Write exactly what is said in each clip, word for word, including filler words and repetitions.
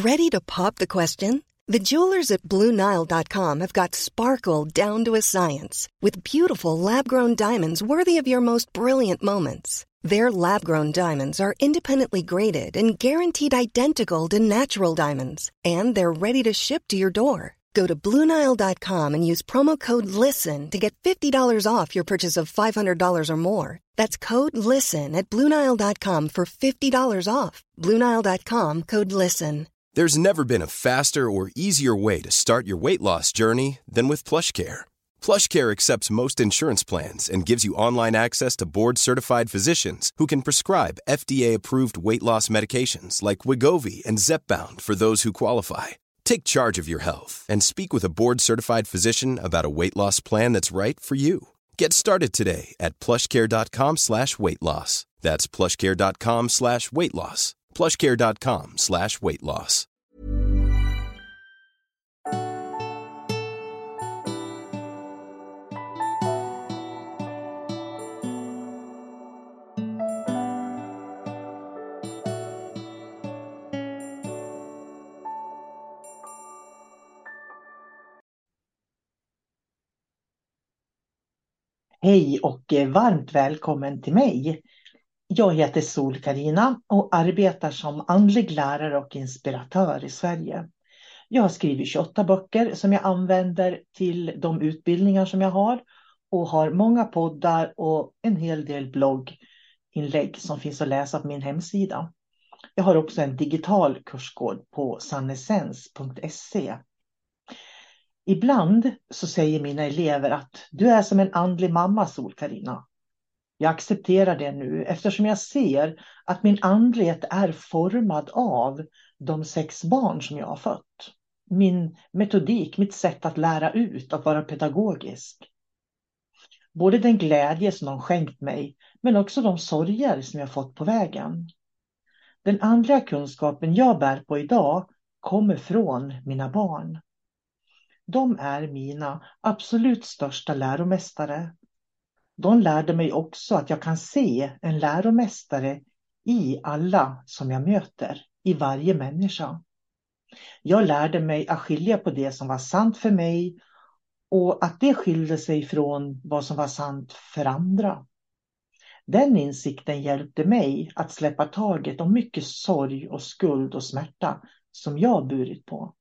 Ready to pop the question? The jewelers at Blue Nile dot com have got sparkle down to a science with beautiful lab-grown diamonds worthy of your most brilliant moments. Their lab-grown diamonds are independently graded and guaranteed identical to natural diamonds, and they're ready to ship to your door. Go to Blue Nile dot com and use promo code LISTEN to get fifty dollars off your purchase of five hundred dollars or more. That's code LISTEN at Blue Nile dot com for fifty dollars off. Blue Nile dot com, code LISTEN. There's never been a faster or easier way to start your weight loss journey than with PlushCare. PlushCare accepts most insurance plans and gives you online access to board-certified physicians who can prescribe F D A-approved weight loss medications like Wegovy and Zepbound for those who qualify. Take charge of your health and speak with a board-certified physician about a weight loss plan that's right for you. Get started today at plushcare.com slash weight loss. That's plushcare.com slash weight loss. plushcare.com slash weight loss. Hej och varmt välkommen till mig. Jag heter Sol-Carina och arbetar som andlig lärare och inspiratör i Sverige. Jag har skrivit tjugoåtta böcker som jag använder till de utbildningar som jag har och har många poddar och en hel del blogginlägg som finns att läsa på min hemsida. Jag har också en digital kursgård på sanessens punkt se. Ibland så säger mina elever att du är som en andlig mamma, Sol-Carina. Jag accepterar det nu eftersom jag ser att min andlighet är formad av de sex barn som jag har fött. Min metodik, mitt sätt att lära ut, att vara pedagogisk. Både den glädje som de skänkt mig men också de sorger som jag fått på vägen. Den andliga kunskapen jag bär på idag kommer från mina barn. De är mina absolut största läromästare. De lärde mig också att jag kan se en läromästare i alla som jag möter, i varje människa. Jag lärde mig att skilja på det som var sant för mig och att det skilde sig från vad som var sant för andra. Den insikten hjälpte mig att släppa taget om mycket sorg och skuld och smärta som jag burit på.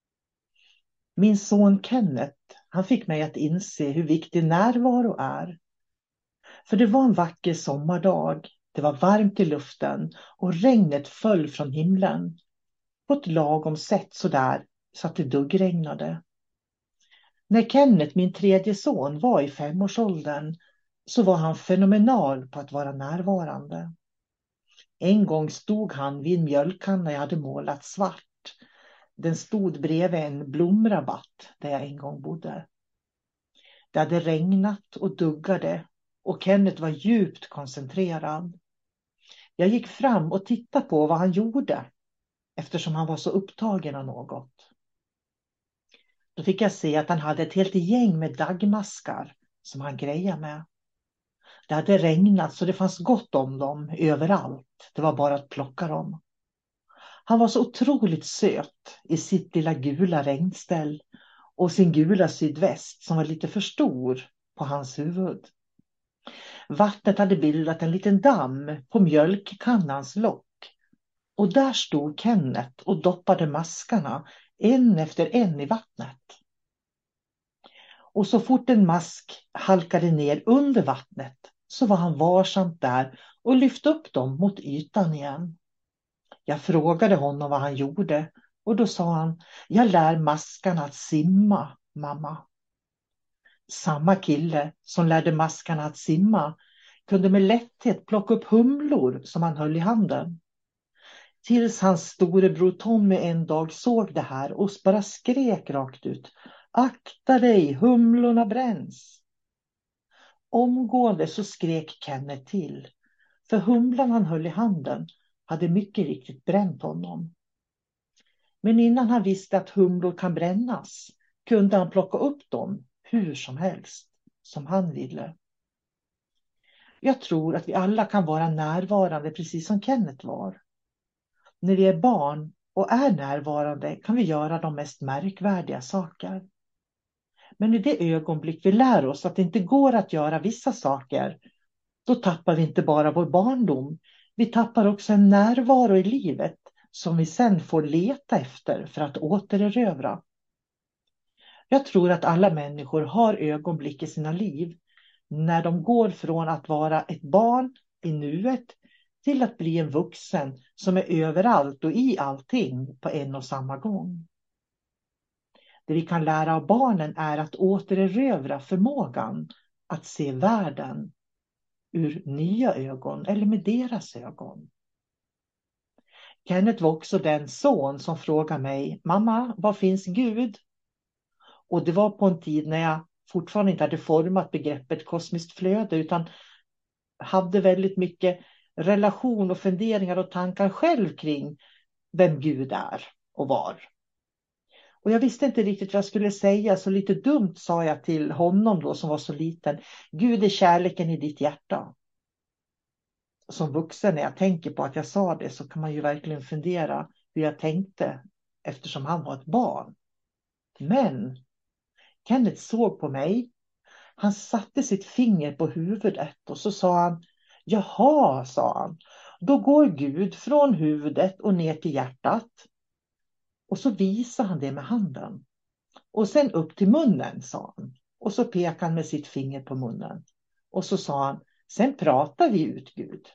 Min son Kenneth, han fick mig att inse hur viktig närvaro är. För det var en vacker sommardag, det var varmt i luften och regnet föll från himlen. På ett lagom sätt sådär så att det duggregnade. När Kenneth, min tredje son, var i femårsåldern så var han fenomenal på att vara närvarande. En gång stod han vid en mjölkkanna jag hade målat svart. Den stod bredvid en blomrabatt där jag en gång bodde. Det hade regnat och duggade och Kenneth var djupt koncentrerad. Jag gick fram och tittade på vad han gjorde eftersom han var så upptagen av något. Då fick jag se att han hade ett helt gäng med daggmaskar som han grejade med. Det hade regnat så det fanns gott om dem överallt. Det var bara att plocka dem. Han var så otroligt söt i sitt lilla gula regnställ och sin gula sydväst som var lite för stor på hans huvud. Vattnet hade bildat en liten damm på mjölkkannans lock och där stod Kenneth och doppade maskarna en efter en i vattnet. Och så fort en mask halkade ner under vattnet så var han varsamt där och lyfte upp dem mot ytan igen. Jag frågade honom vad han gjorde och då sa han, jag lär maskarna att simma, mamma. Samma kille som lärde maskarna att simma kunde med lätthet plocka upp humlor som han höll i handen. Tills hans storebror Tommy en dag såg det här och bara skrek rakt ut, akta dig, humlorna bränns. Omgående så skrek Kenneth till, för humlan han höll i handen hade mycket riktigt bränt honom. Men innan han visste att humlor kan brännas kunde han plocka upp dem hur som helst, som han ville. Jag tror att vi alla kan vara närvarande precis som Kenneth var. När vi är barn och är närvarande kan vi göra de mest märkvärdiga saker. Men i det ögonblick vi lär oss att det inte går att göra vissa saker, då tappar vi inte bara vår barndom. Vi tappar också en närvaro i livet som vi sen får leta efter för att återerövra. Jag tror att alla människor har ögonblick i sina liv när de går från att vara ett barn i nuet till att bli en vuxen som är överallt och i allting på en och samma gång. Det vi kan lära av barnen är att återerövra förmågan att se världen ur nya ögon eller med deras ögon. Kenneth var också den son som frågade mig: mamma, var finns Gud? Och det var på en tid när jag fortfarande inte hade format begreppet kosmiskt flöde, utan hade väldigt mycket relation och funderingar och tankar själv kring vem Gud är och var. Och jag visste inte riktigt vad jag skulle säga, så lite dumt sa jag till honom då, som var så liten: Gud är kärleken i ditt hjärta. Som vuxen, när jag tänker på att jag sa det, så kan man ju verkligen fundera hur jag tänkte, eftersom han var ett barn. Men Kenneth såg på mig. Han satte sitt finger på huvudet och så sa han: jaha, sa han. Då går Gud från huvudet och ner till hjärtat. Och så visade han det med handen. Och sen upp till munnen, sa han. Och så pekade han med sitt finger på munnen. Och så sa han: sen pratar vi ut Gud.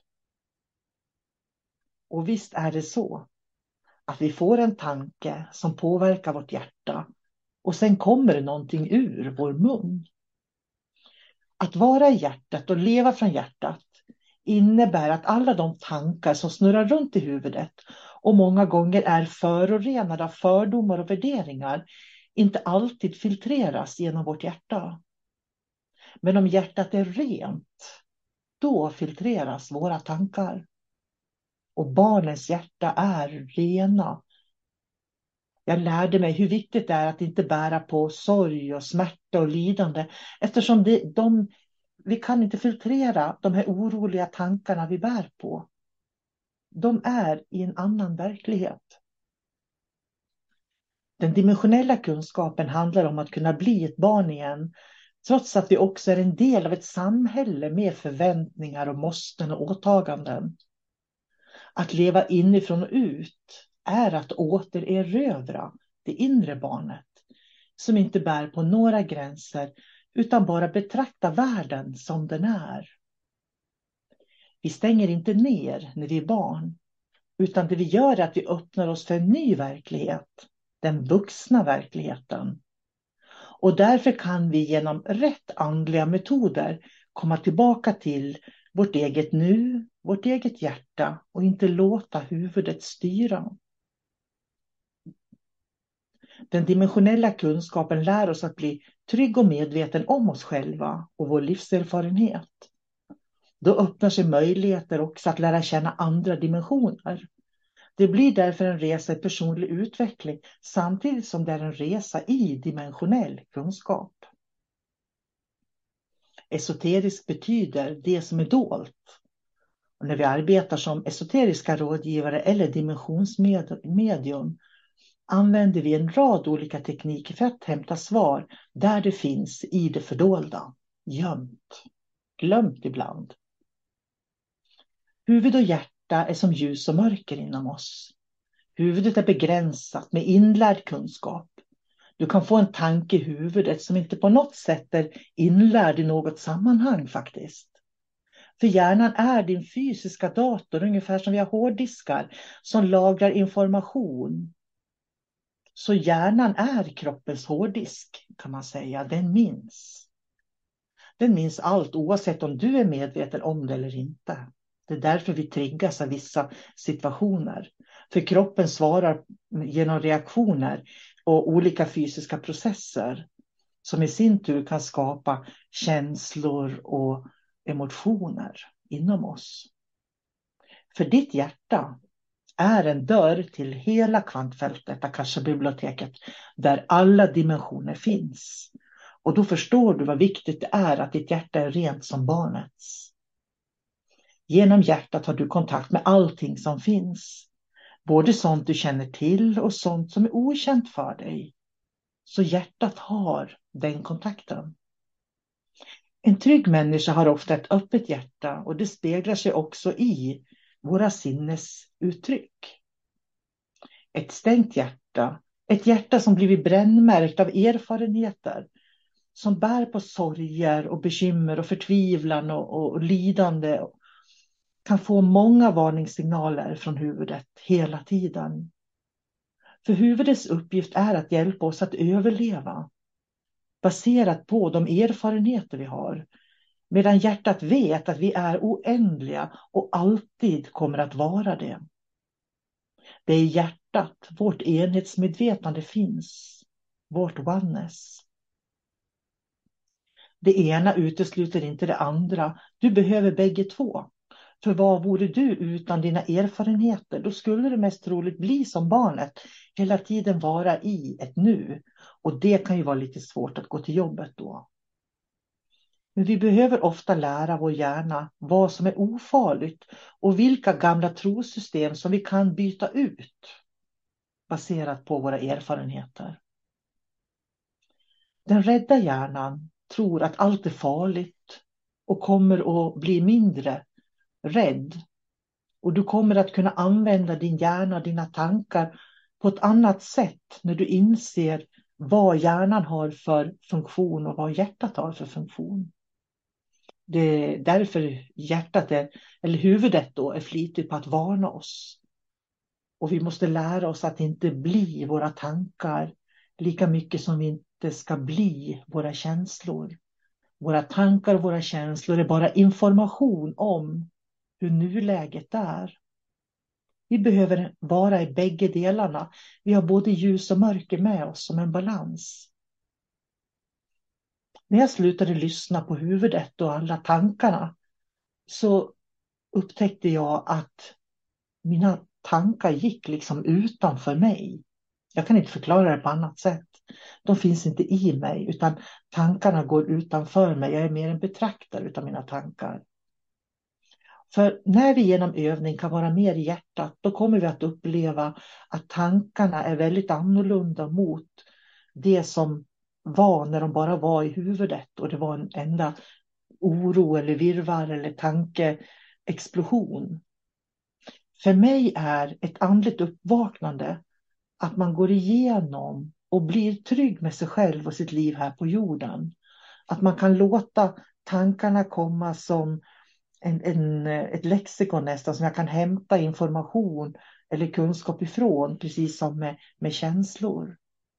Och visst är det så att vi får en tanke som påverkar vårt hjärta. Och sen kommer det någonting ur vår mun. Att vara i hjärtat och leva från hjärtat innebär att alla de tankar som snurrar runt i huvudet och många gånger är förorenade av fördomar och värderingar inte alltid filtreras genom vårt hjärta. Men om hjärtat är rent, då filtreras våra tankar. Och barnens hjärta är rena. Jag lärde mig hur viktigt det är att inte bära på sorg och smärta och lidande, eftersom det, de, vi kan inte filtrera de här oroliga tankarna vi bär på. De är i en annan verklighet. Den dimensionella kunskapen handlar om att kunna bli ett barn igen, trots att vi också är en del av ett samhälle med förväntningar och måsten och åtaganden. Att leva inifrån och ut är att återerövra det inre barnet, som inte bär på några gränser utan bara betraktar världen som den är. Vi stänger inte ner när vi är barn, utan det vi gör är att vi öppnar oss för en ny verklighet, den vuxna verkligheten. Och därför kan vi genom rätt andliga metoder komma tillbaka till vårt eget nu, vårt eget hjärta och inte låta huvudet styra. Den dimensionella kunskapen lär oss att bli trygg och medveten om oss själva och vår livserfarenhet. Då öppnar sig möjligheter också att lära känna andra dimensioner. Det blir därför en resa i personlig utveckling samtidigt som det är en resa i dimensionell kunskap. Esoterisk betyder det som är dolt. Och när vi arbetar som esoteriska rådgivare eller dimensionsmedium använder vi en rad olika tekniker för att hämta svar där det finns i det fördolda, gömt, glömt ibland. Huvud och hjärta är som ljus och mörker inom oss. Huvudet är begränsat med inlärd kunskap. Du kan få en tanke i huvudet som inte på något sätt är inlärd i något sammanhang faktiskt. För hjärnan är din fysiska dator, ungefär som vi har hårddiskar som lagrar information. Så hjärnan är kroppens hårddisk, kan man säga. Den minns. Den minns allt oavsett om du är medveten om det eller inte. Det är därför vi triggas av vissa situationer. För kroppen svarar genom reaktioner och olika fysiska processer som i sin tur kan skapa känslor och emotioner inom oss. För ditt hjärta är en dörr till hela kvantfältet, Akasha-biblioteket, där alla dimensioner finns. Och då förstår du vad viktigt det är att ditt hjärta är rent som barnets. Genom hjärtat har du kontakt med allting som finns. Både sånt du känner till och sånt som är okänt för dig. Så hjärtat har den kontakten. En trygg människa har ofta ett öppet hjärta och det speglar sig också i våra sinnesuttryck. Ett stängt hjärta, ett hjärta som blivit brännmärkt av erfarenheter, som bär på sorger och bekymmer och förtvivlan och, och, och lidande, kan få många varningssignaler från huvudet hela tiden. För huvudets uppgift är att hjälpa oss att överleva, baserat på de erfarenheter vi har. Medan hjärtat vet att vi är oändliga och alltid kommer att vara det. Det är i hjärtat vårt enhetsmedvetande finns, vårt oneness. Det ena utesluter inte det andra. Du behöver bägge två. För vad vore du utan dina erfarenheter? Då skulle det mest troligt bli som barnet. Hela tiden vara i ett nu. Och det kan ju vara lite svårt att gå till jobbet då. Men vi behöver ofta lära vår hjärna vad som är ofarligt. Och vilka gamla trosystem som vi kan byta ut. Baserat på våra erfarenheter. Den rädda hjärnan tror att allt är farligt. Och kommer att bli mindre rädd. Och du kommer att kunna använda din hjärna och dina tankar på ett annat sätt när du inser vad hjärnan har för funktion och vad hjärtat har för funktion. Det är därför hjärtat är, eller huvudet då, är flitigt på att varna oss. Och vi måste lära oss att inte bli våra tankar lika mycket som vi inte ska bli våra känslor. Våra tankar och våra känslor är bara information om hur nuläget är. Vi behöver vara i bägge delarna. Vi har både ljus och mörker med oss som en balans. När jag slutade lyssna på huvudet och alla tankarna så upptäckte jag att mina tankar gick liksom utanför mig. Jag kan inte förklara det på annat sätt. De finns inte i mig utan tankarna går utanför mig. Jag är mer en betraktare av mina tankar. För när vi genom övning kan vara mer i hjärtat, då kommer vi att uppleva att tankarna är väldigt annorlunda mot det som var när de bara var i huvudet. Och det var en enda oro eller virvar eller tankeexplosion. För mig är ett andligt uppvaknande att man går igenom och blir trygg med sig själv och sitt liv här på jorden. Att man kan låta tankarna komma som En, en, ett lexikon nästan som jag kan hämta information eller kunskap ifrån, precis som med, med känslor.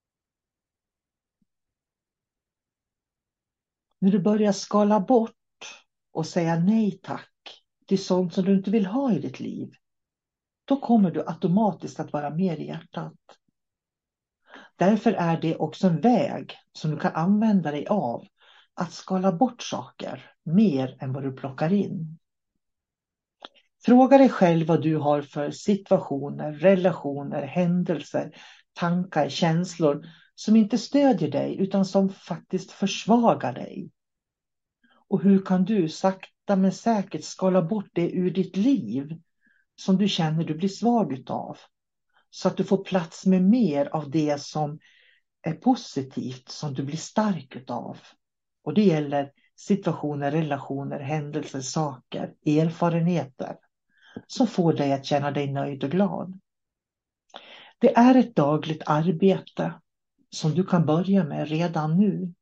När du börjar skala bort och säga nej tack till sånt som du inte vill ha i ditt liv, då kommer du automatiskt att vara mer i hjärtat. Därför är det också en väg som du kan använda dig av, att skala bort saker mer än vad du plockar in. Fråga dig själv vad du har för situationer, relationer, händelser, tankar, känslor som inte stödjer dig utan som faktiskt försvagar dig. Och hur kan du sakta men säkert skala bort det ur ditt liv som du känner du blir svag utav. Så att du får plats med mer av det som är positivt, som du blir stark utav. Och det gäller situationer, relationer, händelser, saker, erfarenheter. Som får dig att känna dig nöjd och glad. Det är ett dagligt arbete som du kan börja med redan nu.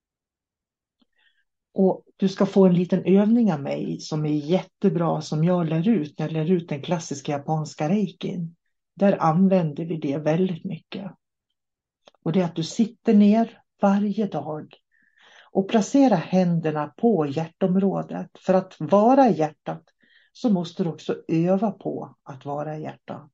Och du ska få en liten övning av mig som är jättebra som jag lär ut när jag lär ut den klassiska japanska reikin. Där använder vi det väldigt mycket. Och det är att du sitter ner varje dag och placerar händerna på hjärtområdet. För att vara i hjärtat så måste du också öva på att vara i hjärtat.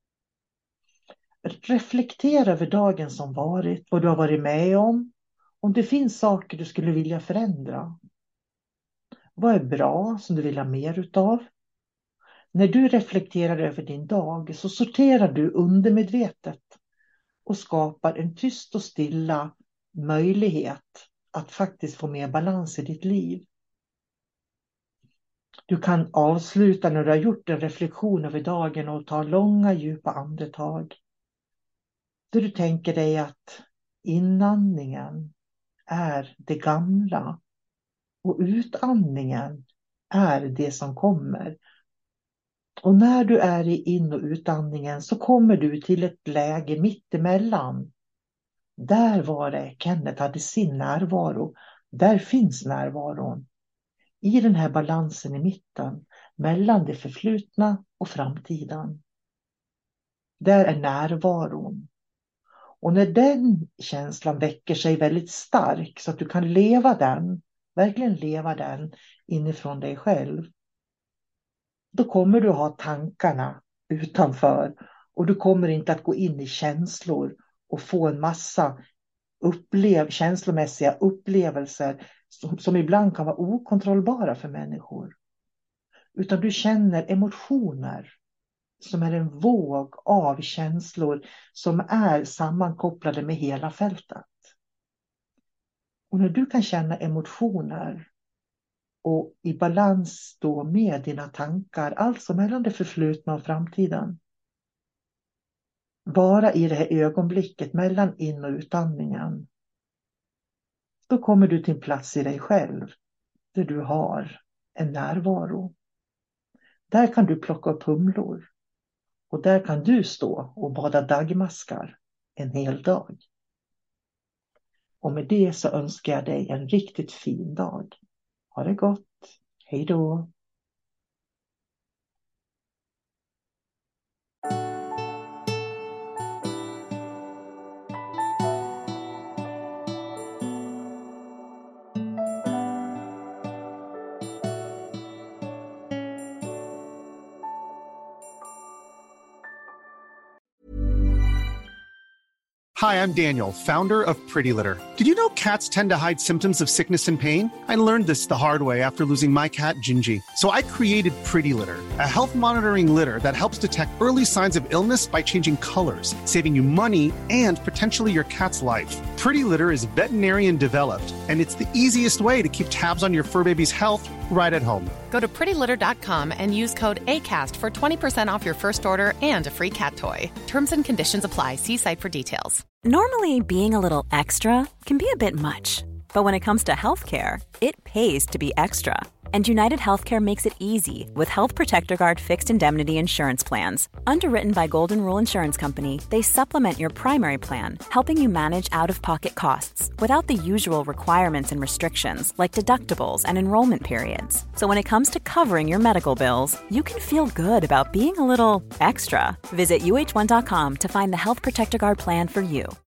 Reflektera över dagen som varit, vad du har varit med om. Om det finns saker du skulle vilja förändra. Vad är bra som du vill ha mer utav? När du reflekterar över din dag så sorterar du undermedvetet och skapar en tyst och stilla möjlighet att faktiskt få mer balans i ditt liv. Du kan avsluta när du har gjort en reflektion över dagen och ta långa djupa andetag. Där du tänker dig att inandningen är det gamla och utandningen är det som kommer. Och när du är i in- och utandningen så kommer du till ett läge mittemellan. Där var det Kenneth hade sin närvaro. Där finns närvaron. I den här balansen i mitten mellan det förflutna och framtiden. Där är närvaron. Och när den känslan väcker sig väldigt stark så att du kan leva den, verkligen leva den inifrån dig själv. Då kommer du ha tankarna utanför och du kommer inte att gå in i känslor och få en massa upplev, känslomässiga upplevelser som, som ibland kan vara okontrollbara för människor. Utan du känner emotioner som är en våg av känslor som är sammankopplade med hela fältet. Och när du kan känna emotioner och i balans då med dina tankar, alltså mellan det förflutna och framtiden. Vara i det här ögonblicket mellan in- och utandningen. Då kommer du till en plats i dig själv där du har en närvaro. Där kan du plocka upp humlor. Och där kan du stå och bada dagmaskar en hel dag. Och med det så önskar jag dig en riktigt fin dag. Ha det gott. Hej då. Hi, I'm Daniel, founder of Pretty Litter. Did you know cats tend to hide symptoms of sickness and pain? I learned this the hard way after losing my cat, Gingy. So I created Pretty Litter, a health monitoring litter that helps detect early signs of illness by changing colors, saving you money and potentially your cat's life. Pretty Litter is veterinarian developed, and it's the easiest way to keep tabs on your fur baby's health right at home. Go to pretty litter dot com and use code ACAST for twenty percent off your first order and a free cat toy. Terms and conditions apply. See site for details. Normally, being a little extra can be a bit much, but when it comes to healthcare, it pays to be extra. And United Healthcare makes it easy with Health Protector Guard fixed indemnity insurance plans. Underwritten by Golden Rule Insurance Company, they supplement your primary plan, helping you manage out-of-pocket costs without the usual requirements and restrictions like deductibles and enrollment periods. So when it comes to covering your medical bills, you can feel good about being a little extra. Visit U H one dot com to find the Health Protector Guard plan for you.